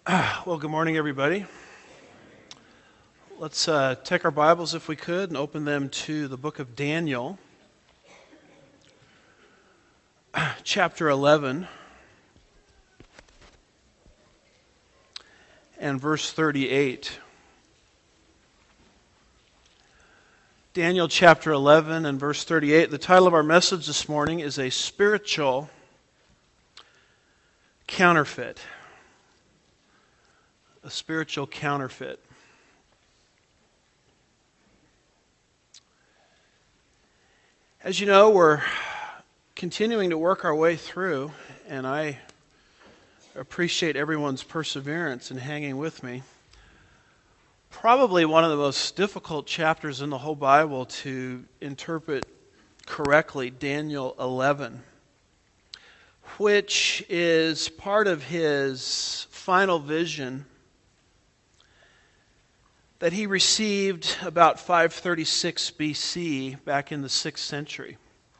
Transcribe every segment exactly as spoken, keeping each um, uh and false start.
Well, good morning, everybody. Let's uh, take our Bibles, if we could, and open them to the book of Daniel, chapter eleven, and verse thirty-eight. Daniel chapter eleven and verse thirty-eight. The title of our message this morning is A Spiritual Counterfeit. A spiritual counterfeit. As you know, we're continuing to work our way through, and I appreciate everyone's perseverance in hanging with me. Probably one of the most difficult chapters in the whole Bible to interpret correctly, Daniel eleven, which is part of his final vision that he received about five thirty-six B C, back in the sixth century.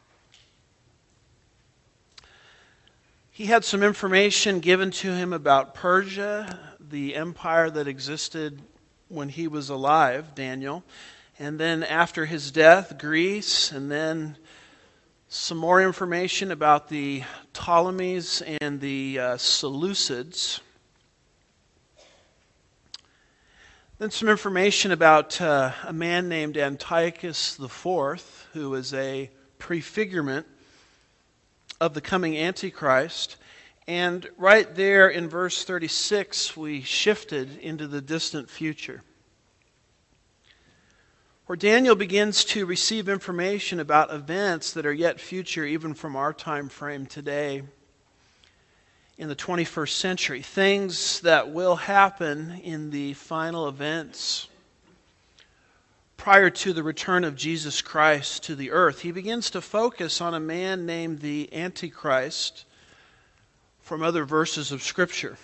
He had some information given to him about Persia, the empire that existed when he was alive, Daniel, and then after his death, Greece, and then some more information about the Ptolemies and the uh, Seleucids. Then some information about uh, a man named Antiochus the Fourth, who is a prefigurement of the coming Antichrist. And right there in verse thirty-six, we shifted into the distant future, where Daniel begins to receive information about events that are yet future, even from our time frame today in the twenty-first century, things that will happen in the final events prior to the return of Jesus Christ to the earth. He begins to focus on a man named the Antichrist from other verses of Scripture.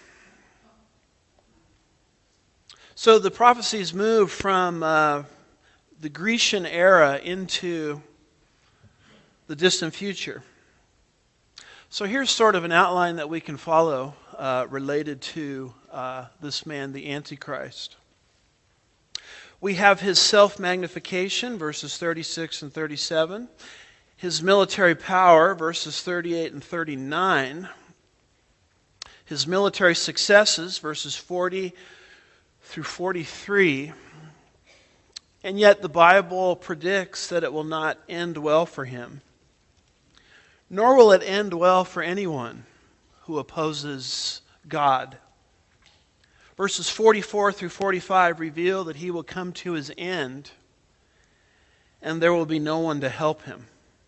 So the prophecies move from uh, the Grecian era into the distant future. So here's sort of an outline that we can follow uh, related to uh, this man, the Antichrist. We have his self-magnification, verses thirty-six and thirty-seven. His military power, verses thirty-eight and thirty-nine. His military successes, verses forty through forty-three. And yet the Bible predicts that it will not end well for him. Nor will it end well for anyone who opposes God. Verses forty-four through forty-five reveal that he will come to his end, and there will be no one to help him.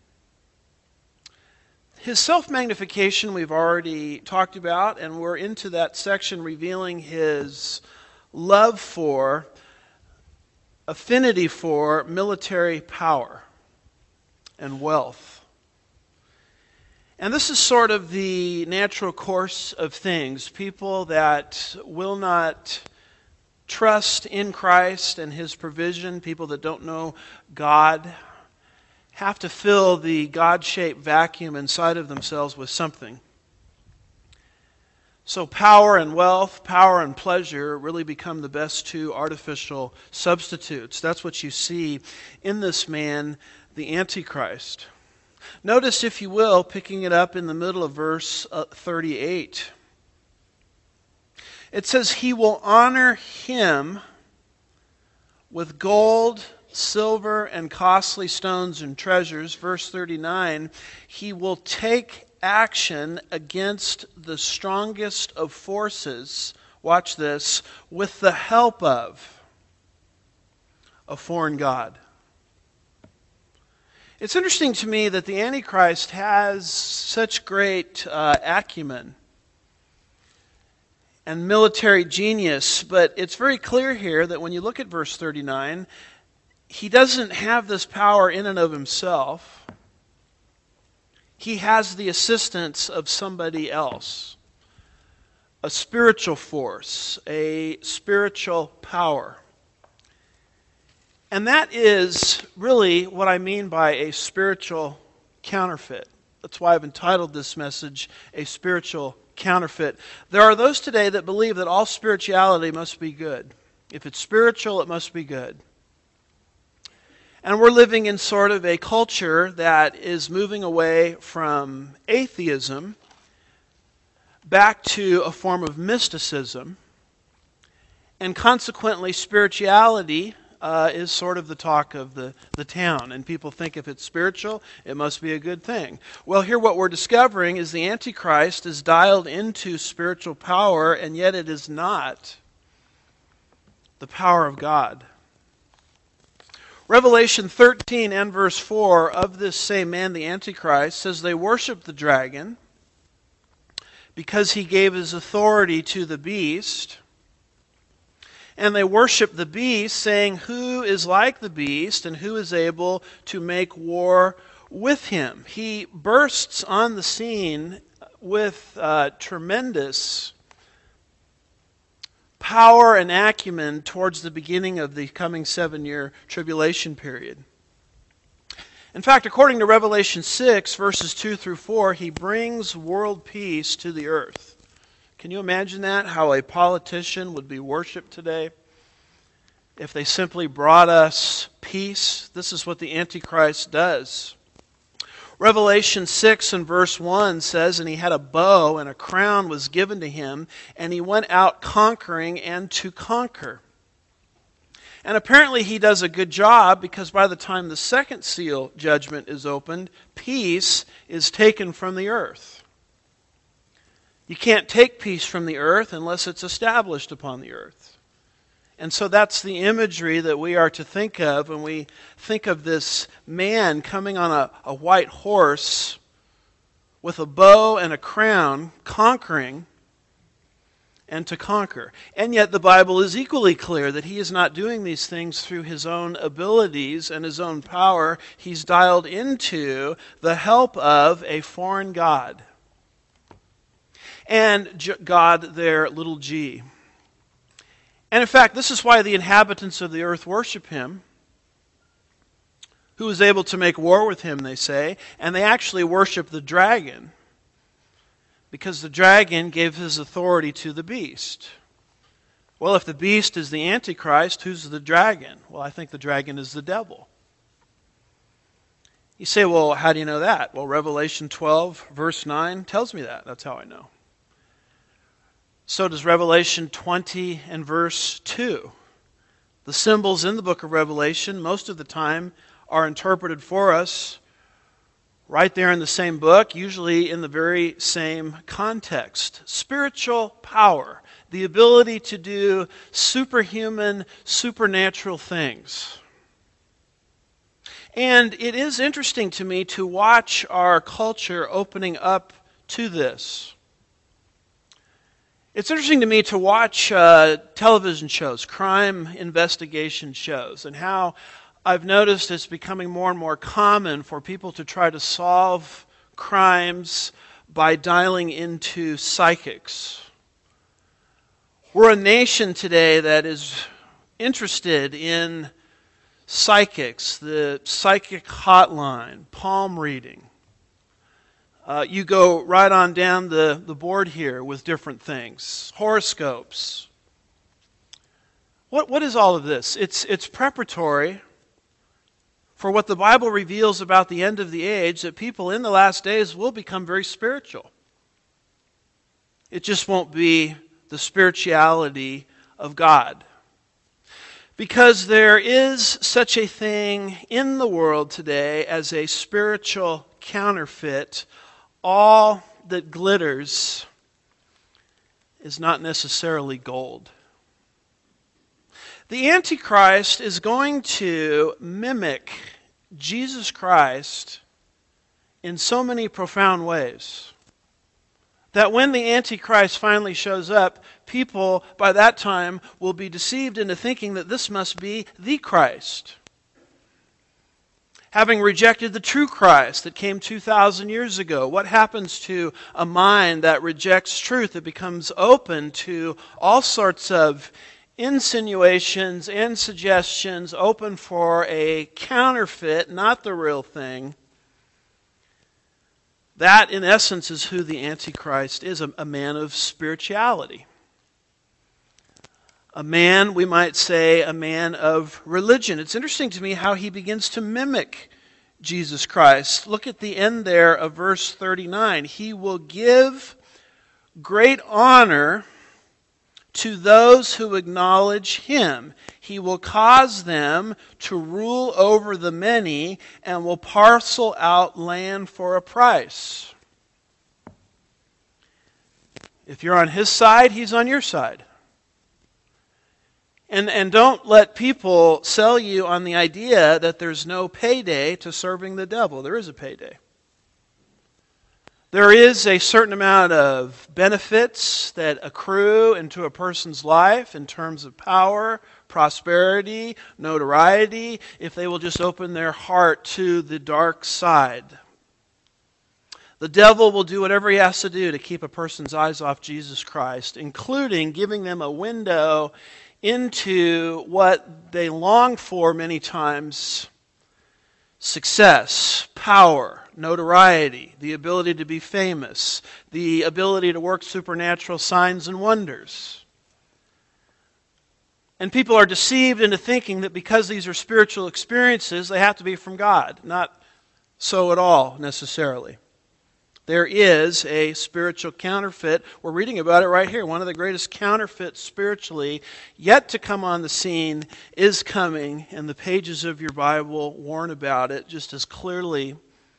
His self-magnification we've already talked about, and we're into that section revealing his love for, affinity for military power and wealth. And this is sort of the natural course of things. People that will not trust in Christ and His provision, people that don't know God, have to fill the God-shaped vacuum inside of themselves with something. So power and wealth, power and pleasure really become the best two artificial substitutes. That's what you see in this man, the Antichrist. Notice, if you will, picking it up in the middle of verse uh, thirty-eight. It says, he will honor him with gold, silver, and costly stones and treasures. Verse thirty-nine, he will take action against the strongest of forces, watch this, with the help of a foreign god. It's interesting to me that the Antichrist has such great uh, acumen and military genius, but it's very clear here that when you look at verse thirty-nine, he doesn't have this power in and of himself. He has the assistance of somebody else, a spiritual force, a spiritual power. And that is really what I mean by a spiritual counterfeit. That's why I've entitled this message, A Spiritual counterfeit. There are those today that believe that all spirituality must be good. If it's spiritual, it must be good. And we're living in sort of a culture that is moving away from atheism back to a form of mysticism. And consequently, spirituality uh, is sort of the talk of the, the town. And people think if it's spiritual, it must be a good thing. Well, here what we're discovering is the Antichrist is dialed into spiritual power, and yet it is not the power of God. Revelation thirteen and verse four of this same man, the Antichrist, says they worship the dragon because he gave his authority to the beast. And they worship the beast, saying, who is like the beast and who is able to make war with him? He bursts on the scene with uh, tremendous power and acumen towards the beginning of the coming seven-year tribulation period. In fact, according to Revelation six, verses two through four, he brings world peace to the earth. Can you imagine that? How a politician would be worshipped today if they simply brought us peace? This is what the Antichrist does. Revelation six and verse one says, and he had a bow, and a crown was given to him, and he went out conquering and to conquer. And apparently he does a good job, because by the time the second seal judgment is opened, peace is taken from the earth. You can't take peace from the earth unless it's established upon the earth. And so that's the imagery that we are to think of when we think of this man coming on a, a white horse with a bow and a crown, conquering and to conquer. And yet the Bible is equally clear that he is not doing these things through his own abilities and his own power. He's dialed into the help of a foreign god. And God there, little g. And in fact, this is why the inhabitants of the earth worship him, who is able to make war with him, they say. And they actually worship the dragon, because the dragon gave his authority to the beast. Well, if the beast is the Antichrist, who's the dragon? Well, I think the dragon is the devil. You say, well, how do you know that? Well, Revelation twelve, verse nine tells me that. That's how I know. So does Revelation twenty and verse two. The symbols in the book of Revelation, most of the time, are interpreted for us right there in the same book, usually in the very same context. Spiritual power, the ability to do superhuman, supernatural things. And it is interesting to me to watch our culture opening up to this. It's interesting to me to watch uh, television shows, crime investigation shows, and how I've noticed it's becoming more and more common for people to try to solve crimes by dialing into psychics. We're a nation today that is interested in psychics, the psychic hotline, palm reading. Uh, you go right on down the, the board here with different things. Horoscopes. What what is all of this? It's it's preparatory for what the Bible reveals about the end of the age, that people in the last days will become very spiritual. It just won't be the spirituality of God. Because there is such a thing in the world today as a spiritual counterfeit. All that glitters is not necessarily gold. The Antichrist is going to mimic Jesus Christ in so many profound ways that when the Antichrist finally shows up, people by that time will be deceived into thinking that this must be the Christ. Having rejected the true Christ that came two thousand years ago, what happens to a mind that rejects truth, that becomes open to all sorts of insinuations and suggestions, open for a counterfeit, not the real thing? That, in essence, is who the Antichrist is, a, a man of spirituality. A man, we might say, a man of religion. It's interesting to me how he begins to mimic Jesus Christ. Look at the end there of verse thirty-nine. He will give great honor to those who acknowledge him. He will cause them to rule over the many and will parcel out land for a price. If you're on his side, he's on your side. And, and don't let people sell you on the idea that there's no payday to serving the devil. There is a payday. There is a certain amount of benefits that accrue into a person's life in terms of power, prosperity, notoriety, if they will just open their heart to the dark side. The devil will do whatever he has to do to keep a person's eyes off Jesus Christ, including giving them a window into what they long for many times: success, power, notoriety, the ability to be famous, the ability to work supernatural signs and wonders. And people are deceived into thinking that because these are spiritual experiences, they have to be from God. Not so at all, necessarily. There is a spiritual counterfeit. We're reading about it right here. One of the greatest counterfeits spiritually yet to come on the scene is coming, and the pages of your Bible warn about it just as clearly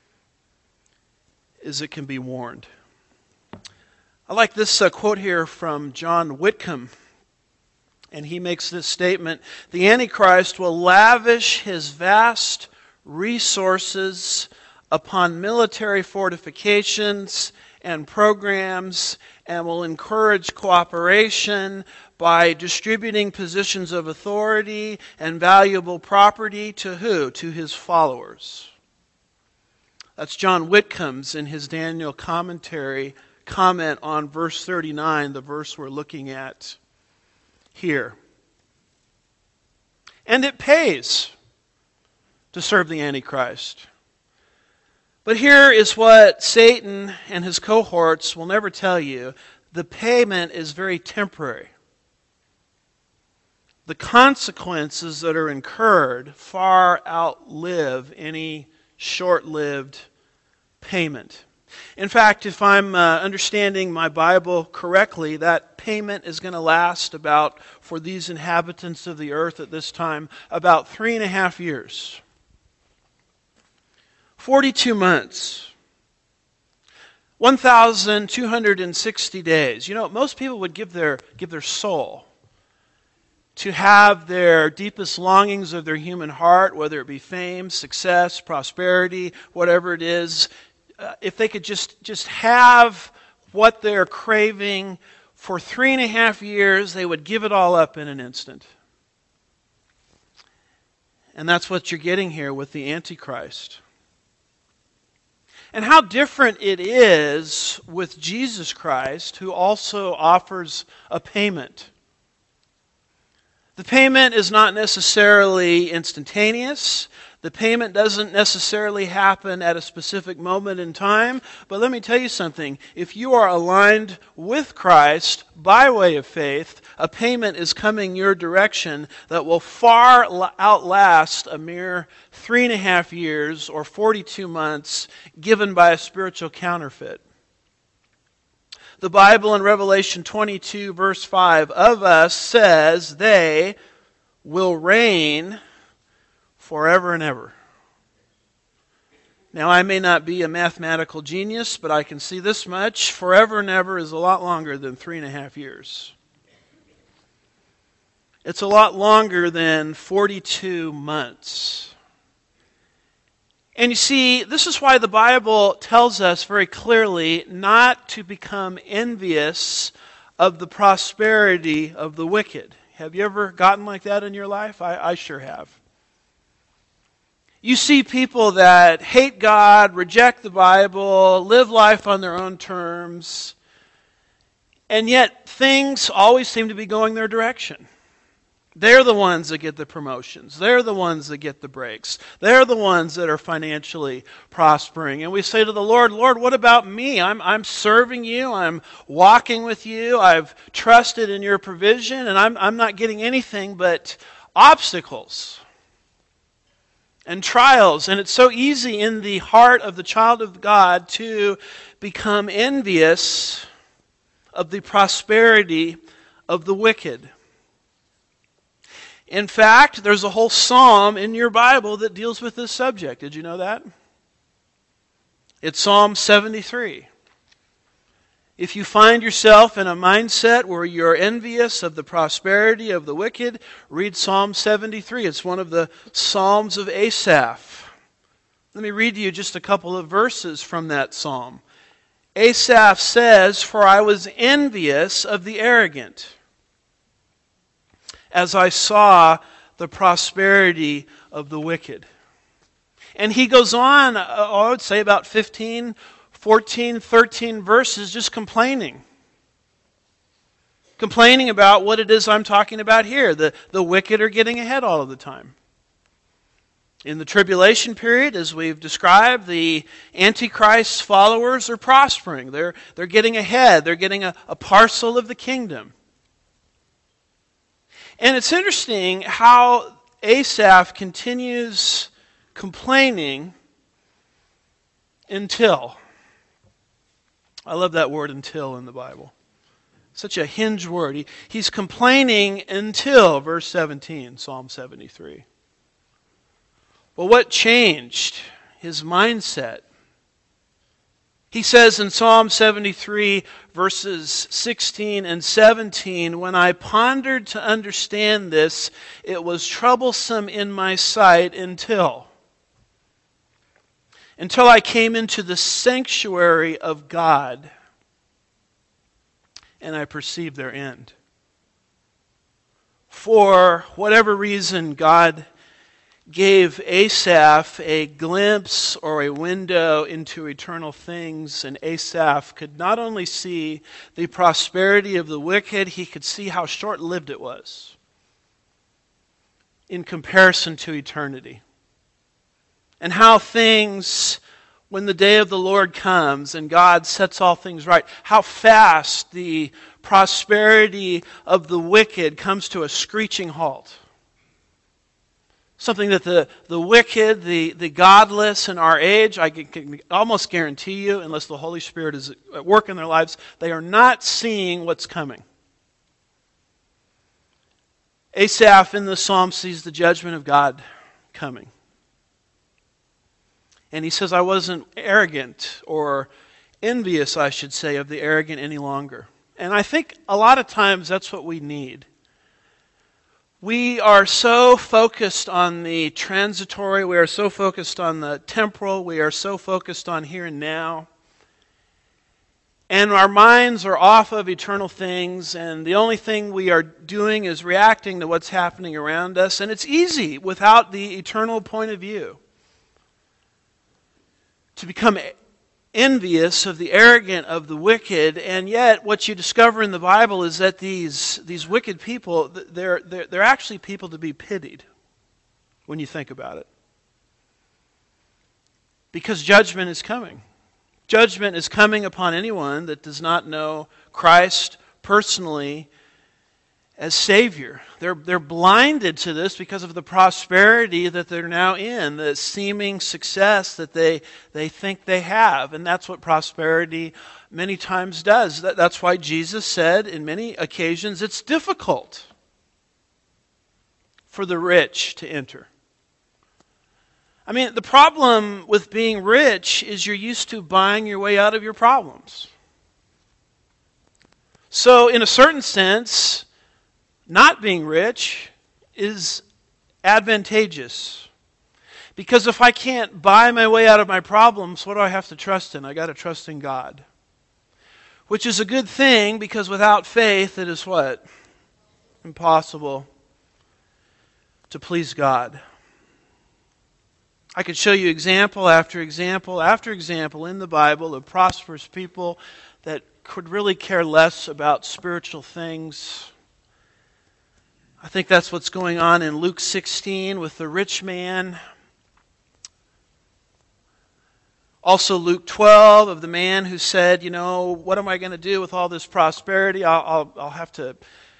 as it can be warned. I like this uh, quote here from John Whitcomb, and he makes this statement: "The Antichrist will lavish his vast resources upon military fortifications and programs, and will encourage cooperation by distributing positions of authority and valuable property to who? To his followers." That's John Whitcomb's in his Daniel commentary comment on verse thirty-nine, the verse we're looking at here. And it pays to serve the Antichrist. But here is what Satan and his cohorts will never tell you. The payment is very temporary. The consequences that are incurred far outlive any short-lived payment. In fact, if I'm uh, understanding my Bible correctly, that payment is going to last about, for these inhabitants of the earth at this time, about three and a half years. forty-two months. one thousand two hundred sixty days. You know, most people would give their give their soul to have their deepest longings of their human heart, whether it be fame, success, prosperity, whatever it is, uh, if they could just, just have what they're craving for three and a half years, they would give it all up in an instant. And that's what you're getting here with the Antichrist. And how different it is with Jesus Christ, who also offers a payment. The payment is not necessarily instantaneous. The payment doesn't necessarily happen at a specific moment in time. But let me tell you something. If you are aligned with Christ by way of faith, a payment is coming your direction that will far outlast a mere three and a half years or forty-two months given by a spiritual counterfeit. The Bible in Revelation twenty-two, verse five, of us says they will reign forever and ever. Now, I may not be a mathematical genius, but I can see this much. Forever and ever is a lot longer than three and a half years. It's a lot longer than forty-two months. And you see, this is why the Bible tells us very clearly not to become envious of the prosperity of the wicked. Have you ever gotten like that in your life? I, I sure have. You see people that hate God, reject the Bible, live life on their own terms, and yet things always seem to be going their direction. They're the ones that get the promotions. They're the ones that get the breaks. They're the ones that are financially prospering. And we say to the Lord, Lord, what about me? I'm, I'm serving you. I'm walking with you. I've trusted in your provision, and I'm, I'm not getting anything but obstacles and trials. And it's so easy in the heart of the child of God to become envious of the prosperity of the wicked. In fact, there's a whole psalm in your Bible that deals with this subject. Did you know that? It's Psalm seventy-three. If you find yourself in a mindset where you're envious of the prosperity of the wicked, read Psalm seventy-three. It's one of the Psalms of Asaph. Let me read to you just a couple of verses from that psalm. Asaph says, "For I was envious of the arrogant, as I saw the prosperity of the wicked." And he goes on, I would say about fifteen, fourteen, thirteen verses just complaining. Complaining about what it is I'm talking about here. The, the wicked are getting ahead all of the time. In the tribulation period, as we've described, the Antichrist's followers are prospering. They're, they're getting ahead. They're getting a, a parcel of the kingdom. And it's interesting how Asaph continues complaining until. I love that word until in the Bible. Such a hinge word. He, he's complaining until verse seventeen, Psalm seventy-three. Well, what changed his mindset? He says in Psalm seventy-three, verses sixteen and seventeen, "When I pondered to understand this, it was troublesome in my sight until, until I came into the sanctuary of God, and I perceived their end." For whatever reason, God gave Asaph a glimpse or a window into eternal things, and Asaph could not only see the prosperity of the wicked, he could see how short-lived it was in comparison to eternity. And how things, when the day of the Lord comes and God sets all things right, how fast the prosperity of the wicked comes to a screeching halt. Something that the, the wicked, the, the godless in our age, I can, can almost guarantee you, unless the Holy Spirit is at work in their lives, they are not seeing what's coming. Asaph in the psalm sees the judgment of God coming. And he says, I wasn't arrogant or envious, I should say, of the arrogant any longer. And I think a lot of times that's what we need. We are so focused on the transitory, we are so focused on the temporal, we are so focused on here and now. And our minds are off of eternal things, and the only thing we are doing is reacting to what's happening around us. And it's easy without the eternal point of view to become envious of the arrogant, of the wicked, and yet what you discover in the Bible is that these, these wicked people, they're, they're, they're actually people to be pitied when you think about it. Because judgment is coming. Judgment is coming upon anyone that does not know Christ personally as Savior. They're, they're blinded to this because of the prosperity that they're now in, the seeming success that they, they think they have. And that's what prosperity many times does. That, that's why Jesus said in many occasions it's difficult for the rich to enter. I mean, the problem with being rich is you're used to buying your way out of your problems. So in a certain sense, not being rich is advantageous. Because if I can't buy my way out of my problems, what do I have to trust in? I got to trust in God. Which is a good thing, because without faith it is what? Impossible to please God. I could show you example after example after example in the Bible of prosperous people that could really care less about spiritual things. I think that's what's going on in Luke sixteen with the rich man. Also Luke twelve of the man who said, you know, what am I going to do with all this prosperity? I'll, I'll, I'll have to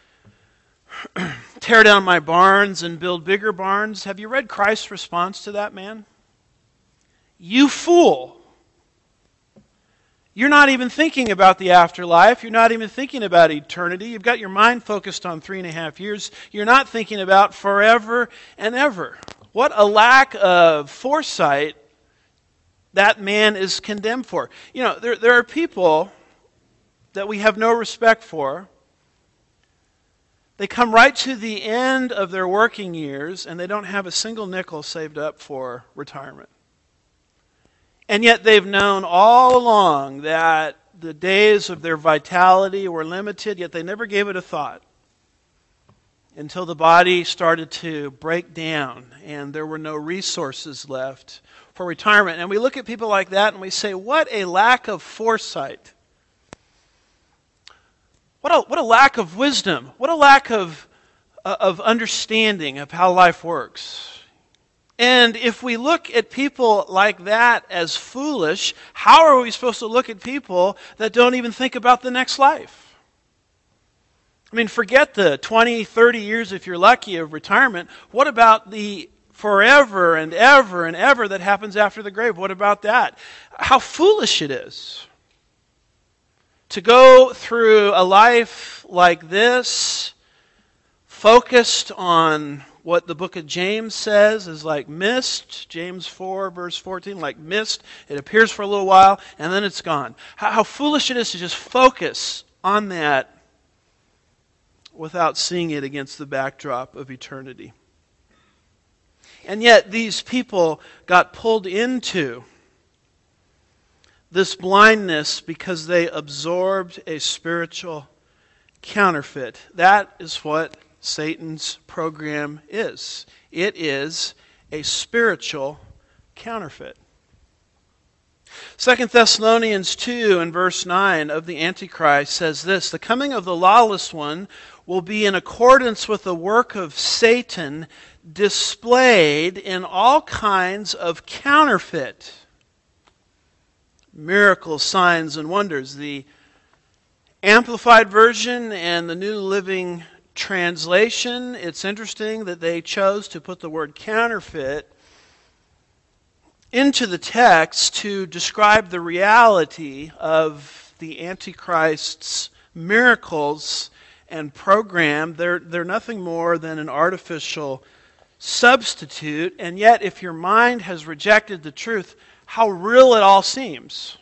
tear down my barns and build bigger barns. Have you read Christ's response to that man? You fool. You're not even thinking about the afterlife. You're not even thinking about eternity. You've got your mind focused on three and a half years. You're not thinking about forever and ever. What a lack of foresight that man is condemned for. You know, there, there are people that we have no respect for. They come right to the end of their working years and they don't have a single nickel saved up for retirement. And yet they've known all along that the days of their vitality were limited, yet they never gave it a thought until the body started to break down and there were no resources left for retirement. And we look at people like that and we say, what a lack of foresight. What a, what a lack of wisdom. What a lack of, uh, of understanding of how life works. And if we look at people like that as foolish, how are we supposed to look at people that don't even think about the next life? I mean, forget the twenty, thirty years, if you're lucky, of retirement. What about the forever and ever and ever that happens after the grave? What about that? How foolish it is to go through a life like this, focused on what the book of James says is like mist. James four, verse fourteen, like mist. It appears for a little while, and then it's gone. How, how foolish it is to just focus on that without seeing it against the backdrop of eternity. And yet these people got pulled into this blindness because they absorbed a spiritual counterfeit. That is what Satan's program is. It is a spiritual counterfeit. Second Thessalonians two and verse nine of the Antichrist says this: the coming of the lawless one will be in accordance with the work of Satan, displayed in all kinds of counterfeit miracles, signs, and wonders. The Amplified Version and the New Living Translation, it's interesting that they chose to put the word counterfeit into the text to describe the reality of the Antichrist's miracles and program. They're, they're nothing more than an artificial substitute, and yet if your mind has rejected the truth, how real it all seems.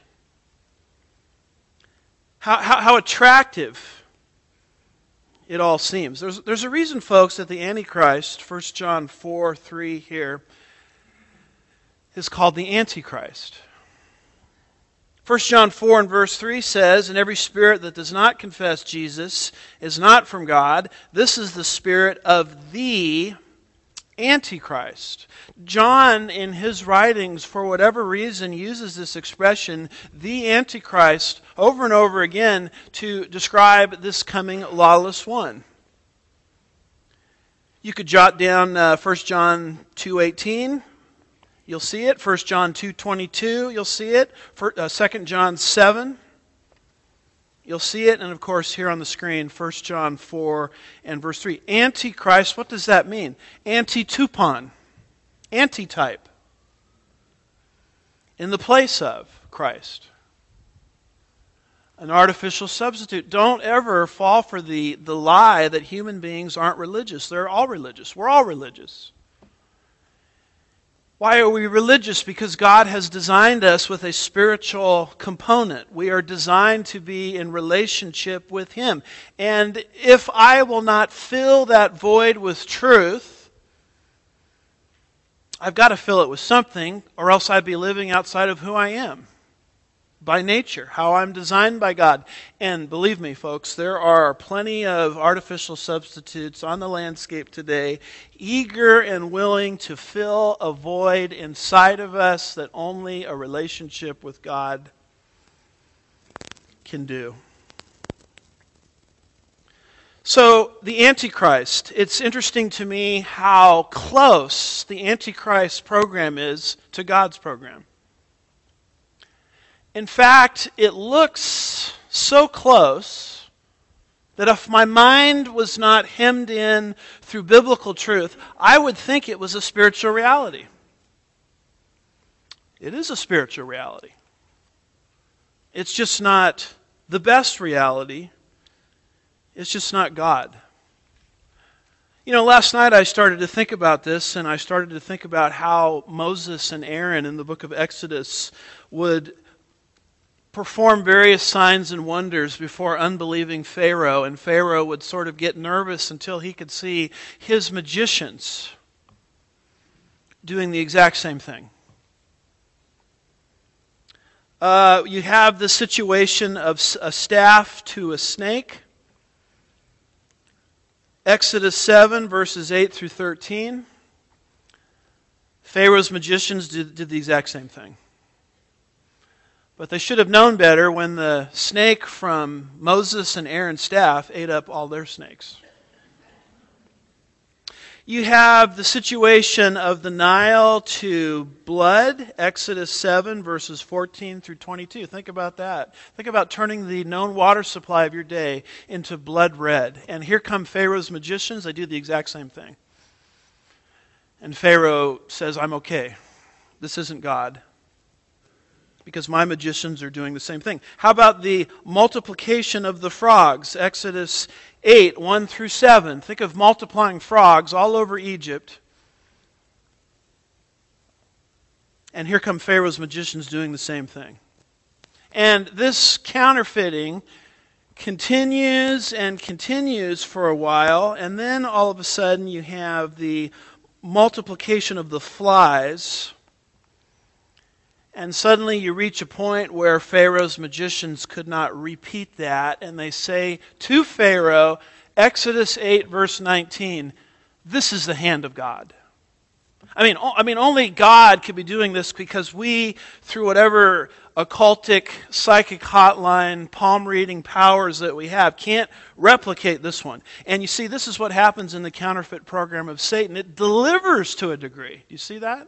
How, how, how attractive it all seems. There's, there's a reason, folks, that the Antichrist, First John four three here, is called the Antichrist. First John four and verse three says, and every spirit that does not confess Jesus is not from God. This is the spirit of the Antichrist. John, in his writings, for whatever reason, uses this expression, the Antichrist, over and over again to describe this coming lawless one. You could jot down uh, First John two eighteen. You'll see it. First John two twenty-two. You'll see it. For, uh, Second John seven. You'll see it. And of course, here on the screen, First John four and verse three. Antichrist, what does that mean? Anti-tupon. Antitype. In the place of Christ. An artificial substitute. Don't ever fall for the, the lie that human beings aren't religious. They're all religious. We're all religious. Why are we religious? Because God has designed us with a spiritual component. We are designed to be in relationship with Him. And if I will not fill that void with truth, I've got to fill it with something, or else I'd be living outside of who I am. By nature, how I'm designed by God. And believe me, folks, there are plenty of artificial substitutes on the landscape today, eager and willing to fill a void inside of us that only a relationship with God can do. So, the Antichrist. It's interesting to me how close the Antichrist program is to God's program. In fact, it looks so close that if my mind was not hemmed in through biblical truth, I would think it was a spiritual reality. It is a spiritual reality. It's just not the best reality. It's just not God. You know, last night I started to think about this, and I started to think about how Moses and Aaron in the book of Exodus would perform various signs and wonders before unbelieving Pharaoh, and Pharaoh would sort of get nervous until he could see his magicians doing the exact same thing. Uh, you have the situation of a staff to a snake. Exodus seven, verses eight through thirteen. Pharaoh's magicians did, did the exact same thing. But they should have known better when the snake from Moses and Aaron's staff ate up all their snakes. You have the situation of the Nile to blood, Exodus seven, verses fourteen through twenty-two. Think about that. Think about turning the known water supply of your day into blood red. And here come Pharaoh's magicians. They do the exact same thing. And Pharaoh says, I'm okay. This isn't God. Because my magicians are doing the same thing. How about the multiplication of the frogs? Exodus eight, one through seven. Think of multiplying frogs all over Egypt. And here come Pharaoh's magicians doing the same thing. And this counterfeiting continues and continues for a while. And then all of a sudden you have the multiplication of the flies. And suddenly you reach a point where Pharaoh's magicians could not repeat that. And they say to Pharaoh, Exodus eight, verse nineteen, this is the hand of God. I mean, I mean, only God could be doing this because we, through whatever occultic, psychic hotline, palm reading powers that we have, can't replicate this one. And you see, this is what happens in the counterfeit program of Satan. It delivers to a degree. Do you see that?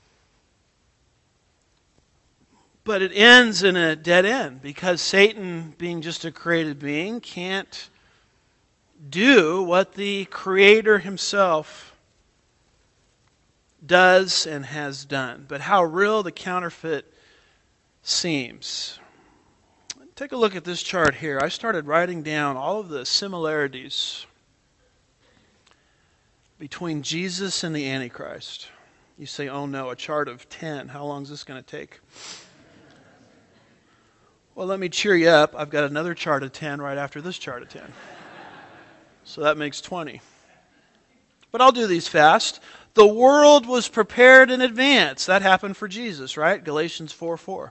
But it ends in a dead end because Satan, being just a created being, can't do what the Creator himself does and has done. But how real the counterfeit seems. Take a look at this chart here. I started writing down all of the similarities between Jesus and the Antichrist. You say, oh no, a chart of ten. How long is this going to take? Well, let me cheer you up. I've got another chart of ten right after this chart of ten. So that makes twenty. But I'll do these fast. The world was prepared in advance. That happened for Jesus, right? Galatians four four.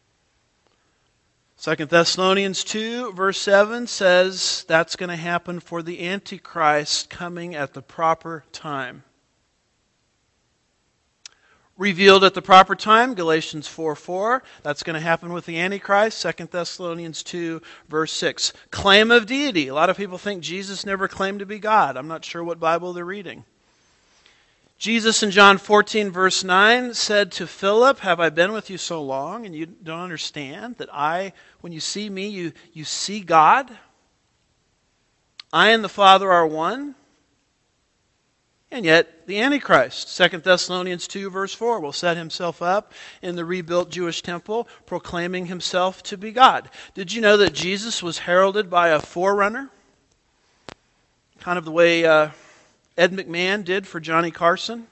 Second Thessalonians two, verse seven says that's going to happen for the Antichrist coming at the proper time. Revealed at the proper time, Galatians four four. That's going to happen with the Antichrist, Second Thessalonians two, verse six. Claim of deity. A lot of people think Jesus never claimed to be God. I'm not sure what Bible they're reading. Jesus in John fourteen, verse nine said to Philip, have I been with you so long and you don't understand that I, when you see me, you, you see God? I and the Father are one. And yet, the Antichrist, Second Thessalonians two, verse four, will set himself up in the rebuilt Jewish temple, proclaiming himself to be God. Did you know that Jesus was heralded by a forerunner? Kind of the way uh, Ed McMahon did for Johnny Carson.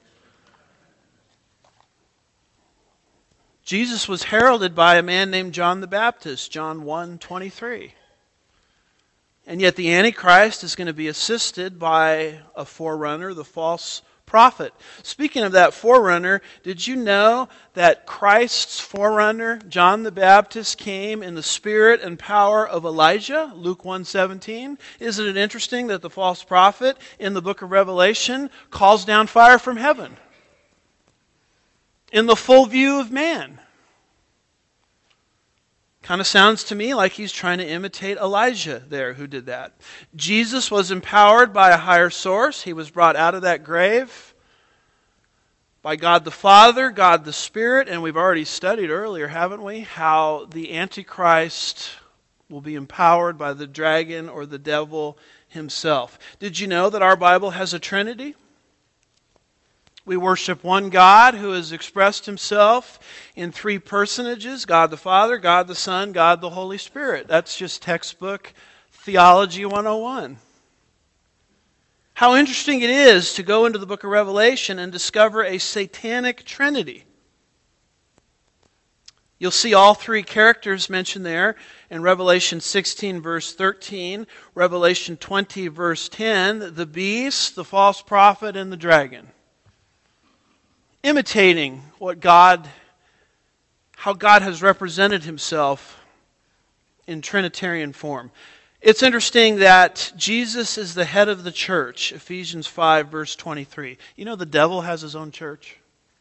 Jesus was heralded by a man named John the Baptist, John one twenty-three. And yet the Antichrist is going to be assisted by a forerunner, the false prophet. Speaking of that forerunner, did you know that Christ's forerunner, John the Baptist, came in the spirit and power of Elijah? Luke one seventeen. Isn't it interesting that the false prophet in the book of Revelation calls down fire from heaven in the full view of man? Kind of sounds to me like he's trying to imitate Elijah there who did that. Jesus was empowered by a higher source. He was brought out of that grave by God the Father, God the Spirit, and we've already studied earlier, haven't we, how the Antichrist will be empowered by the dragon or the devil himself. Did you know that our Bible has a Trinity? We worship one God who has expressed himself in three personages, God the Father, God the Son, God the Holy Spirit. That's just textbook Theology one oh one. How interesting it is to go into the book of Revelation and discover a satanic trinity. You'll see all three characters mentioned there in Revelation sixteen, verse thirteen, Revelation twenty, verse ten, the beast, the false prophet, and the dragon. Imitating what God, how God has represented himself in Trinitarian form. It's interesting that Jesus is the head of the church, Ephesians five, verse twenty-three. You know the devil has his own church?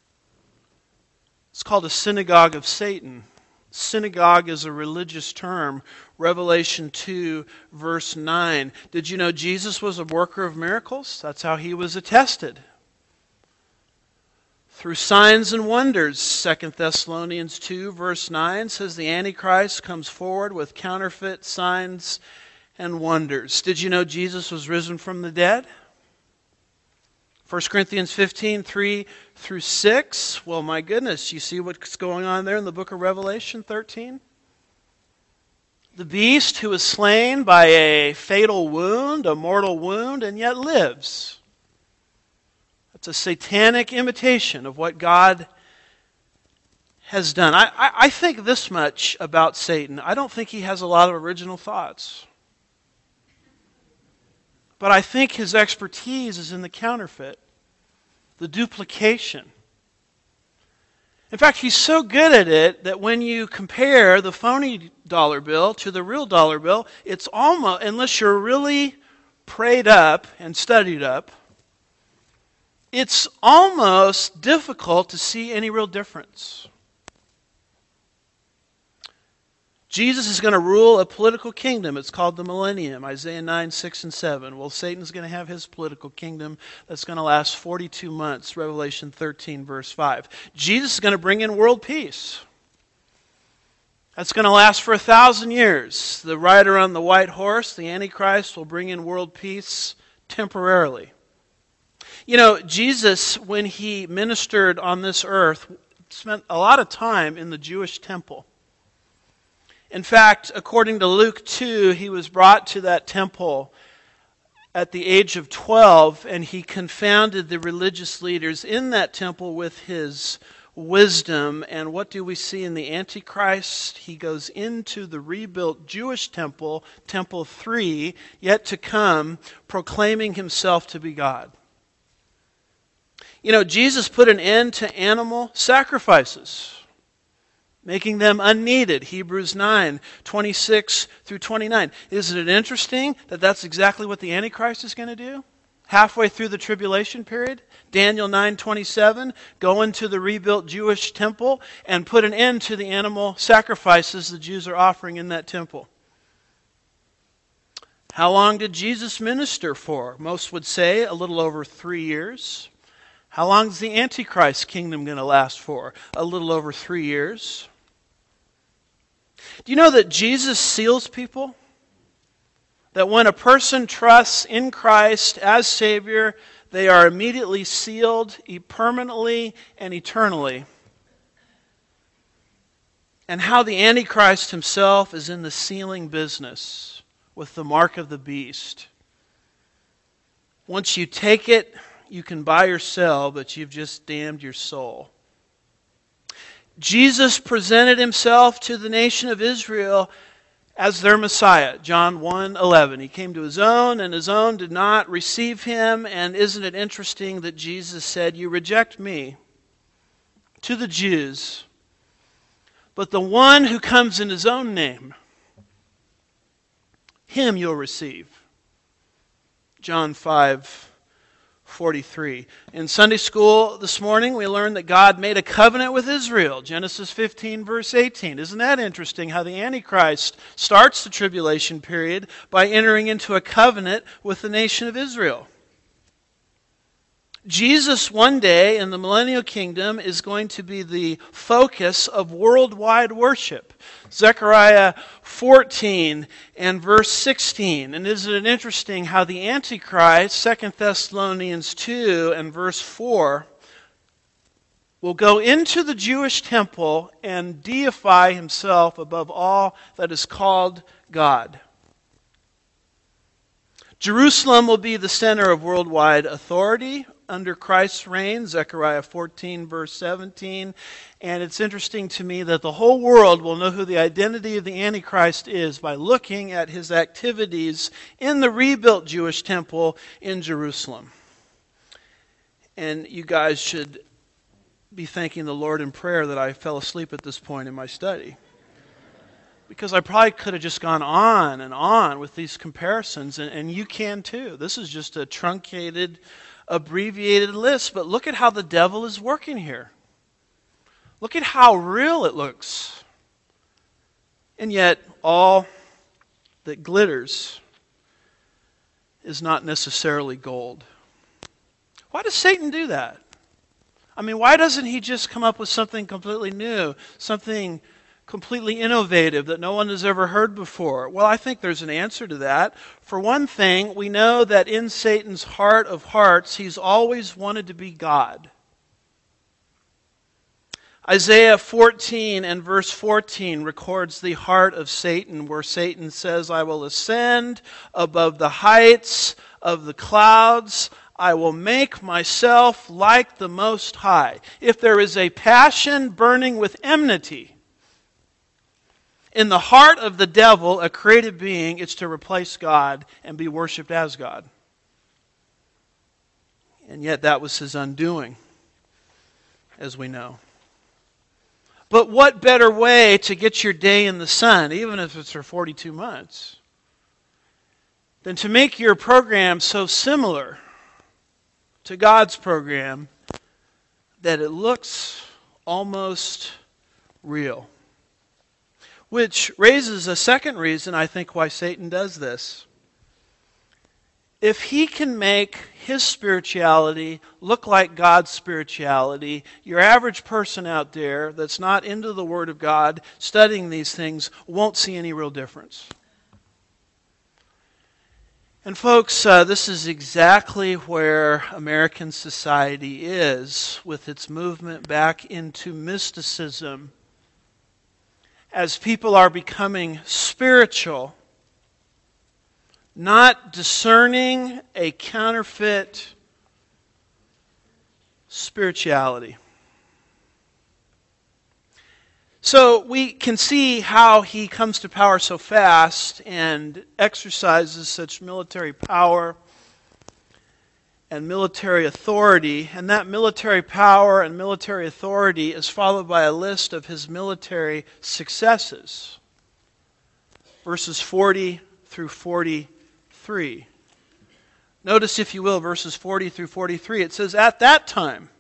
It's called a synagogue of Satan. Synagogue is a religious term. Revelation two, verse nine. Did you know Jesus was a worker of miracles? That's how he was attested. Through signs and wonders, Second Thessalonians two, verse nine says the Antichrist comes forward with counterfeit signs and wonders. Did you know Jesus was risen from the dead? First Corinthians fifteen, three through six. Well, my goodness, you see what's going on there in the book of Revelation thirteen? The beast who was slain by a fatal wound, a mortal wound, and yet lives. It's a satanic imitation of what God has done. I, I, I think this much about Satan. I don't think he has a lot of original thoughts. But I think his expertise is in the counterfeit, the duplication. In fact, he's so good at it that when you compare the phony dollar bill to the real dollar bill, it's almost, unless you're really prayed up and studied up, it's almost difficult to see any real difference. Jesus is going to rule a political kingdom. It's called the millennium, Isaiah nine, six, and seven. Well, Satan's going to have his political kingdom that's going to last forty-two months, Revelation thirteen, verse five. Jesus is going to bring in world peace. That's going to last for a thousand years. The rider on the white horse, the Antichrist, will bring in world peace temporarily. You know, Jesus, when he ministered on this earth, spent a lot of time in the Jewish temple. In fact, according to Luke two, he was brought to that temple at the age of twelve, and he confounded the religious leaders in that temple with his wisdom. And what do we see in the Antichrist? He goes into the rebuilt Jewish temple, Temple three, yet to come, proclaiming himself to be God. You know, Jesus put an end to animal sacrifices, making them unneeded. Hebrews nine, twenty-six through twenty-nine. Isn't it interesting that that's exactly what the Antichrist is going to do? Halfway through the tribulation period, Daniel nine, twenty-seven, go into the rebuilt Jewish temple and put an end to the animal sacrifices the Jews are offering in that temple. How long did Jesus minister for? Most would say a little over three years. How long is the Antichrist kingdom going to last for? A little over three years. Do you know that Jesus seals people? That when a person trusts in Christ as Savior, they are immediately sealed permanently and eternally. And how the Antichrist himself is in the sealing business with the mark of the beast. Once you take it, you can buy or sell, but you've just damned your soul. Jesus presented himself to the nation of Israel as their Messiah. John one eleven. He came to his own, and his own did not receive him. And isn't it interesting that Jesus said, "You reject me," to the Jews, but the one who comes in his own name, him you'll receive. John five forty-three. In Sunday school this morning, we learned that God made a covenant with Israel. Genesis fifteen, verse eighteen. Isn't that interesting how the Antichrist starts the tribulation period by entering into a covenant with the nation of Israel? Jesus one day in the millennial kingdom is going to be the focus of worldwide worship. Zechariah fourteen and verse sixteen. And isn't it interesting how the Antichrist, Second Thessalonians two and verse four, will go into the Jewish temple and deify himself above all that is called God. Jerusalem will be the center of worldwide authority under Christ's reign, Zechariah fourteen, verse seventeen. And it's interesting to me that the whole world will know who the identity of the Antichrist is by looking at his activities in the rebuilt Jewish temple in Jerusalem. And you guys should be thanking the Lord in prayer that I fell asleep at this point in my study. Because I probably could have just gone on and on with these comparisons, and, and you can too. This is just a truncated, abbreviated list, but look at how the devil is working here. Look at how real it looks. And yet, all that glitters is not necessarily gold. Why does Satan do that? I mean, why doesn't he just come up with something completely new, something completely innovative that no one has ever heard before? Well, I think there's an answer to that. For one thing, we know that in Satan's heart of hearts, he's always wanted to be God. Isaiah fourteen and verse fourteen records the heart of Satan, where Satan says, I will ascend above the heights of the clouds. I will make myself like the Most High. If there is a passion burning with enmity in the heart of the devil, a created being, it's to replace God and be worshipped as God. And yet that was his undoing, as we know. But what better way to get your day in the sun, even if it's for forty-two months, than to make your program so similar to God's program that it looks almost real? Which raises a second reason, I think, why Satan does this. If he can make his spirituality look like God's spirituality, your average person out there that's not into the Word of God, studying these things, won't see any real difference. And folks, uh, this is exactly where American society is with its movement back into mysticism. As people are becoming spiritual, not discerning a counterfeit spirituality. So we can see how he comes to power so fast and exercises such military power and military authority. And that military power and military authority is followed by a list of his military successes. Verses forty through forty-three. Notice, if you will, verses forty through forty-three. It says, at that time,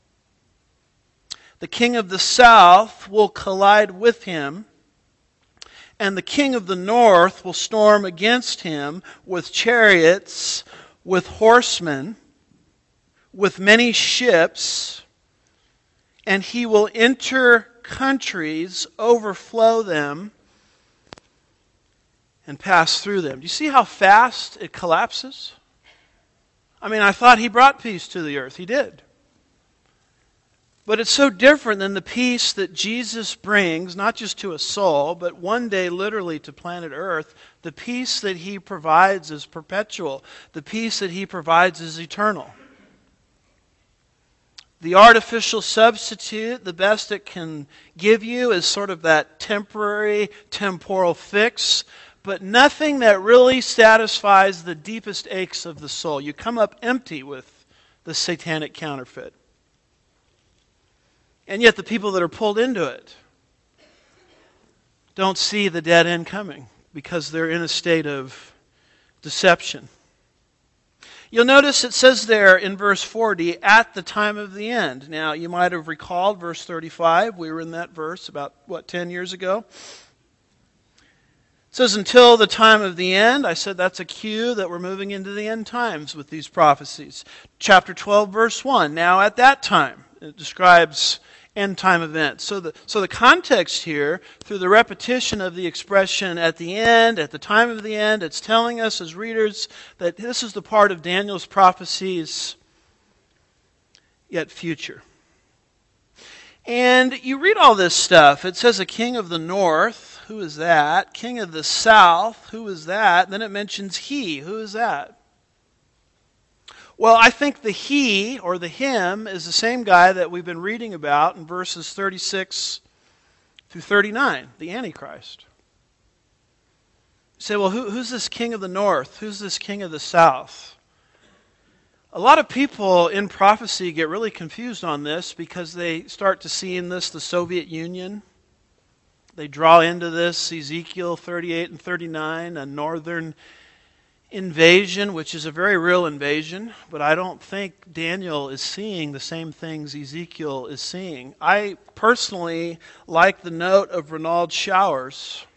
the king of the south will collide with him, and the king of the north will storm against him with chariots, with horsemen, with many ships, and he will enter countries, overflow them, and pass through them. Do you see how fast it collapses? I mean, I thought he brought peace to the earth. He did. But it's so different than the peace that Jesus brings, not just to a soul, but one day literally to planet Earth. The peace that he provides is perpetual. The peace that he provides is eternal. The artificial substitute, the best it can give you is sort of that temporary, temporal fix, but nothing that really satisfies the deepest aches of the soul. You come up empty with the satanic counterfeit. And yet the people that are pulled into it don't see the dead end coming because they're in a state of deception. You'll notice it says there in verse forty, at the time of the end. Now, you might have recalled verse thirty-five. We were in that verse about, what, ten years ago? It says, until the time of the end. I said that's a cue that we're moving into the end times with these prophecies. Chapter twelve, verse one. Now, at that time, it describes end time events. So the, so the context here, through the repetition of the expression at the end, at the time of the end, it's telling us as readers that this is the part of Daniel's prophecies yet future. And you read all this stuff. It says a king of the north. Who is that? King of the south. Who is that? Then it mentions he. Who is that? Well, I think the he, or the him, is the same guy that we've been reading about in verses thirty-six through thirty-nine, the Antichrist. You say, well, who, who's this king of the north? Who's this king of the south? A lot of people in prophecy get really confused on this because they start to see in this the Soviet Union. They draw into this Ezekiel thirty-eight and thirty-nine, a northern invasion, which is a very real invasion, but I don't think Daniel is seeing the same things Ezekiel is seeing. I personally like the note of Renald Showers,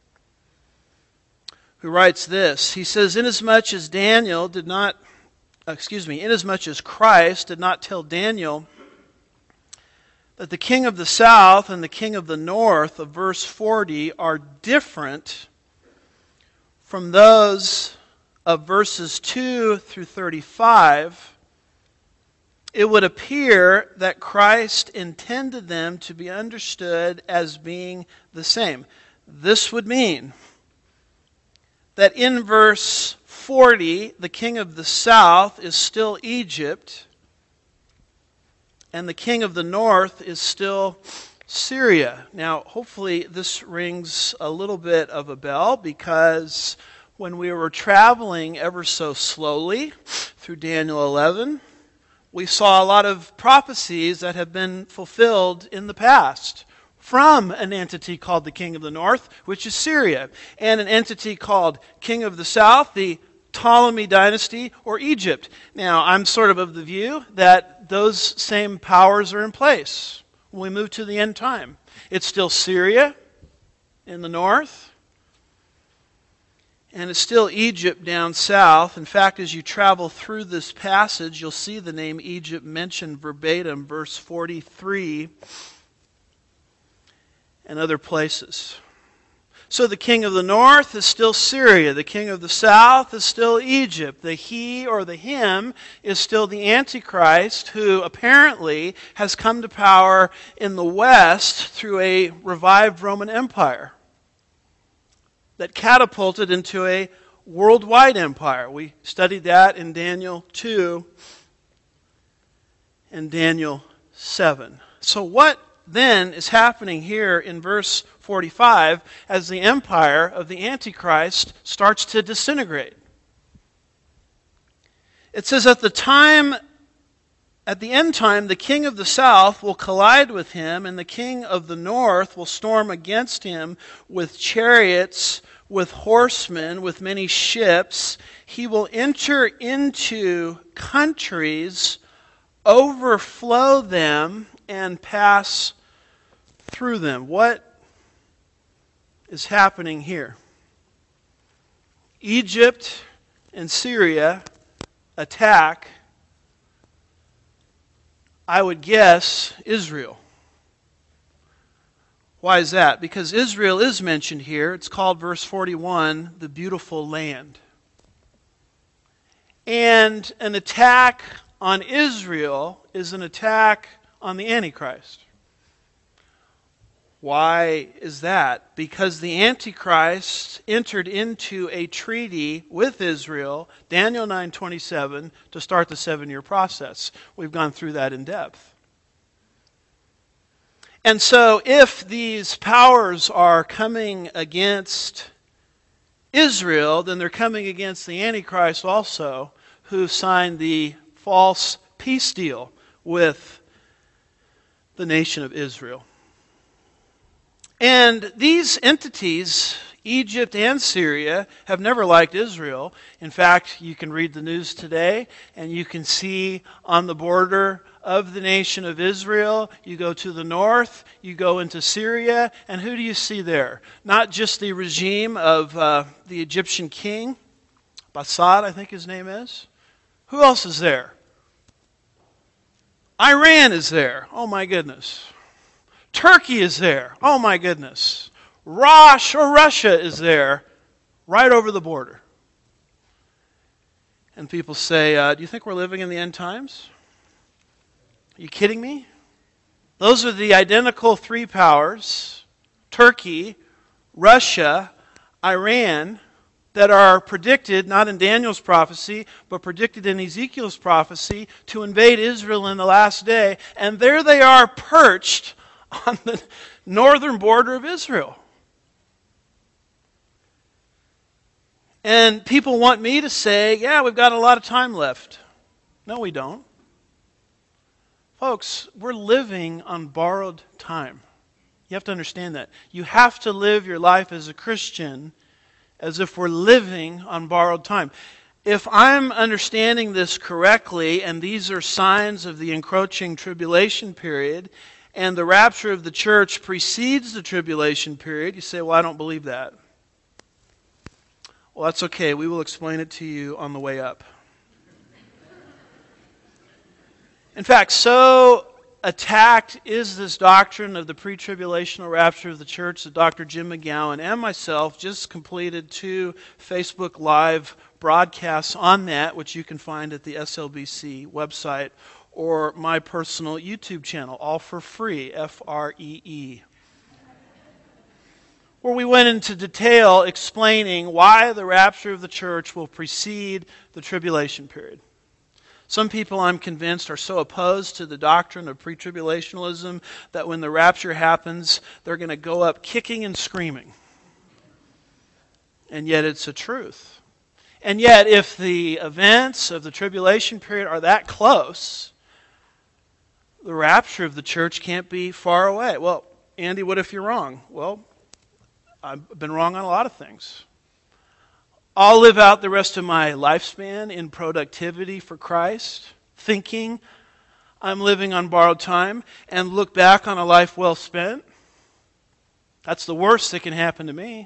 who writes this. He says, inasmuch as Daniel did not, excuse me, inasmuch as Christ did not tell Daniel that the king of the south and the king of the north of verse forty are different from those of verses two through thirty-five, it would appear that Christ intended them to be understood as being the same. This would mean that in verse forty, the king of the south is still Egypt, and the king of the north is still Syria. Now, hopefully this rings a little bit of a bell, because when we were traveling ever so slowly through Daniel eleven, we saw a lot of prophecies that have been fulfilled in the past from an entity called the king of the north, which is Syria, and an entity called king of the south, the Ptolemy dynasty, or Egypt. Now, I'm sort of of the view that those same powers are in place when we move to the end time. It's still Syria in the north, and it's still Egypt down south. In fact, as you travel through this passage, you'll see the name Egypt mentioned verbatim, verse forty-three, and other places. So the king of the north is still Syria. The king of the south is still Egypt. The he or the him is still the Antichrist, who apparently has come to power in the west through a revived Roman Empire that catapulted into a worldwide empire. We studied that in Daniel two and Daniel seven. So what then is happening here in verse forty-five as the empire of the Antichrist starts to disintegrate? It says, at the time, at the end time, the king of the south will collide with him, and the king of the north will storm against him with chariots, with horsemen, with many ships. He will enter into countries, overflow them, and pass through them. What is happening here? Egypt and Syria attack, I would guess, Israel. Why is that? Because Israel is mentioned here. It's called, verse forty-one, the beautiful land. And an attack on Israel is an attack on the Antichrist. Why is that? Because the Antichrist entered into a treaty with Israel, Daniel nine twenty-seven, to start the seven-year process. We've gone through that in depth. And so if these powers are coming against Israel, then they're coming against the Antichrist also, who signed the false peace deal with the nation of Israel. And these entities, Egypt and Syria have never liked Israel. In fact, you can read the news today and you can see on the border of the nation of Israel, you go to the north, you go into Syria, and who do you see there? Not just the regime of uh, the Egyptian king, Bassad, I think his name is. Who else is there? Iran is there. Oh my goodness. Turkey is there. Oh my goodness. Rosh or Russia is there, right over the border. And people say, uh, do you think we're living in the end times? Are you kidding me? Those are the identical three powers, Turkey, Russia, Iran, that are predicted, not in Daniel's prophecy, but predicted in Ezekiel's prophecy, to invade Israel in the last day. And there they are perched on the northern border of Israel. And people want me to say, yeah, we've got a lot of time left. No, we don't. Folks, we're living on borrowed time. You have to understand that. You have to live your life as a Christian as if we're living on borrowed time. If I'm understanding this correctly, and these are signs of the encroaching tribulation period, and the rapture of the church precedes the tribulation period, you say, well, I don't believe that. Well, that's okay. We will explain it to you on the way up. In fact, so attacked is this doctrine of the pre-tribulational rapture of the church that Doctor Jim McGowan and myself just completed two Facebook Live broadcasts on that, which you can find at the S L B C website or my personal YouTube channel, all for free, F R E E. Where we went into detail explaining why the rapture of the church will precede the tribulation period. Some people, I'm convinced, are so opposed to the doctrine of pre-tribulationalism that when the rapture happens, they're going to go up kicking and screaming. And yet it's a truth. And yet if the events of the tribulation period are that close, the rapture of the church can't be far away. Well, Andy, what if you're wrong? Well, I've been wrong on a lot of things. I'll live out the rest of my lifespan in productivity for Christ, thinking I'm living on borrowed time, and look back on a life well spent. That's the worst that can happen to me.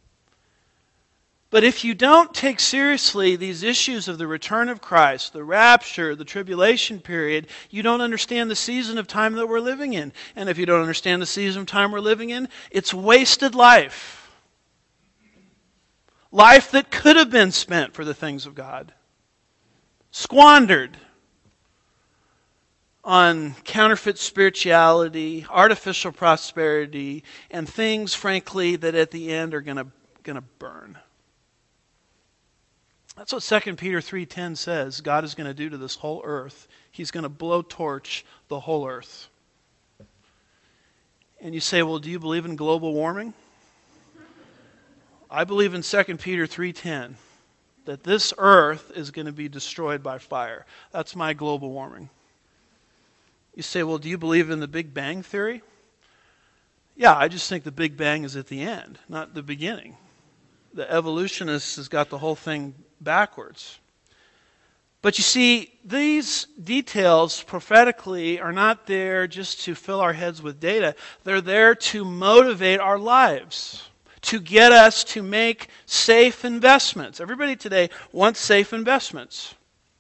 But if you don't take seriously these issues of the return of Christ, the rapture, the tribulation period, you don't understand the season of time that we're living in. And if you don't understand the season of time we're living in, it's wasted life. Life that could have been spent for the things of God. Squandered on counterfeit spirituality, artificial prosperity, and things, frankly, that at the end are going to going to burn. That's what Second Peter three ten says God is going to do to this whole earth. He's going to blowtorch the whole earth. And you say, well, do you believe in global warming? I believe in Second Peter three ten, that this earth is going to be destroyed by fire. That's my global warming. You say, well, do you believe in the Big Bang Theory? Yeah, I just think the Big Bang is at the end, not the beginning. The evolutionists has got the whole thing backwards. But you see, these details prophetically are not there just to fill our heads with data. They're there to motivate our lives, to get us to make safe investments. Everybody today wants safe investments.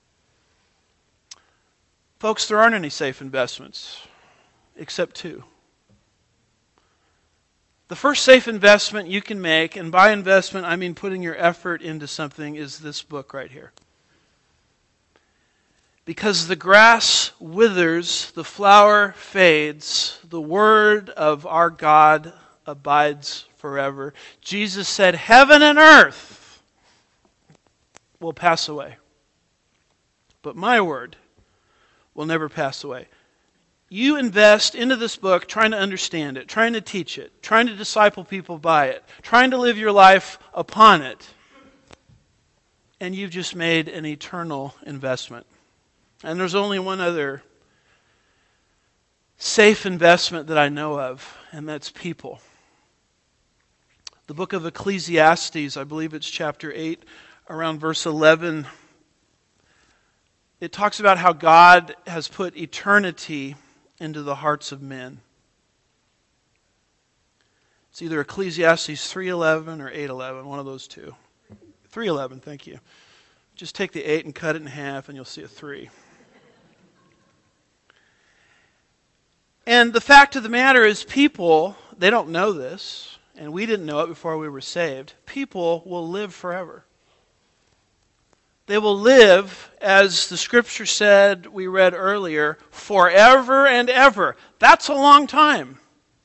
Folks, there aren't any safe investments, except two. The first safe investment you can make, and by investment I mean putting your effort into something, is this book right here. Because the grass withers, the flower fades, the word of our God abides forever. Jesus said, heaven and earth will pass away, but my word will never pass away. You invest into this book trying to understand it, trying to teach it, trying to disciple people by it, trying to live your life upon it, and you've just made an eternal investment. And there's only one other safe investment that I know of, and that's people. The book of Ecclesiastes, I believe it's chapter eight, around verse eleven, it talks about how God has put eternity into the hearts of men. It's either Ecclesiastes three eleven or eight eleven, one of those two. three eleven, thank you. Just take the eight and cut it in half and you'll see a three. And the fact of the matter is people, they don't know this, and we didn't know it before we were saved. People will live forever. They will live, as the scripture said, we read earlier, forever and ever. That's a long time.